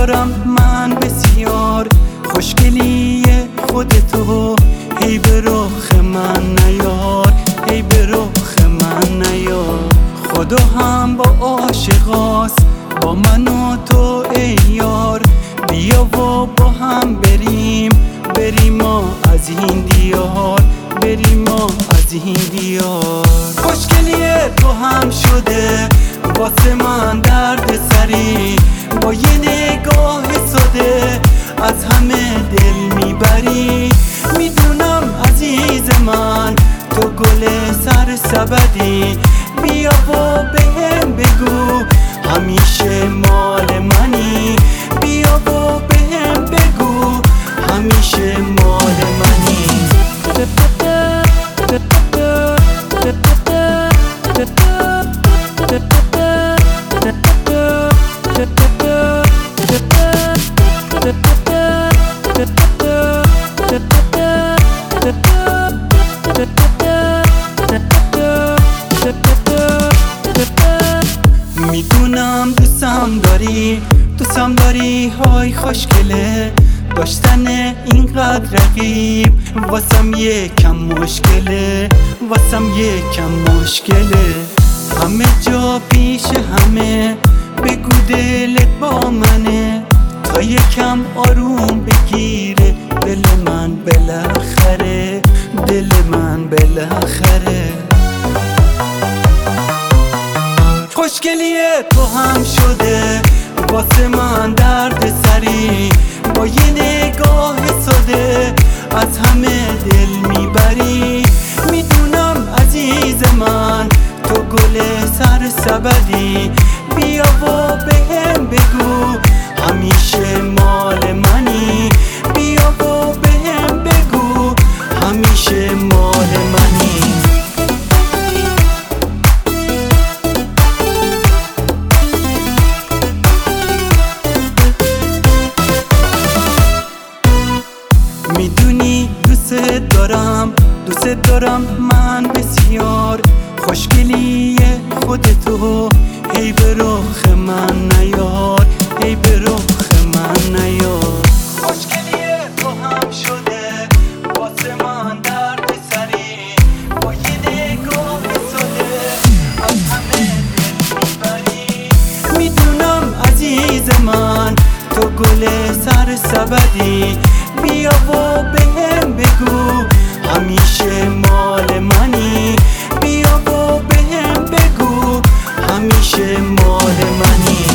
دارم من بسیار، خوشگلی خودتو هی به رخ من نیار، هی به رخ من نیار. خدا هم با عاشقاست، با من و تو ای یار، بیا و با هم بریم ما از این دیار، بریم ما از این دیار. خوشگلی تو هم شده واسه من درد سری، با یه نگاه ساده از همه دل میبری. میدونم عزیز من تو گل سرسبدی، بیا و بهم بگو همیشه مال منی، بیا و بهم بگو همیشه مال منی. میدونم دوستم داری های خوشگله، داشتن اینقدر رقیب واسم یکم مشکله، واسم یکم مشکله. همه جا پیش همه بگو دلت با منه، تا یکم آروم بگیره دل من بالاخره، دل من بالاخره. خوشگلی تو هم شده واسه من درد سری، با یه نگاه ساده از همه دل میبری. میدونم عزیز من تو گل سرسبدی، بیا و بهم بگو همیشه مال منی، بیا و بهم بگو همیشه مال منی. میدونی دوست دارم من بسیار، خوشگلی خودتو هی به رخ من نیار، هی به رخ من نیار. خوشگلی تو هم شده واسه من درد سری، با یه نگاه ساده از همه دل میبری. میدونم عزیز من تو گل سرسبدی، بیا و بهم بگو همیشه مال منی، بیا و بهم بگو همیشه مال منی.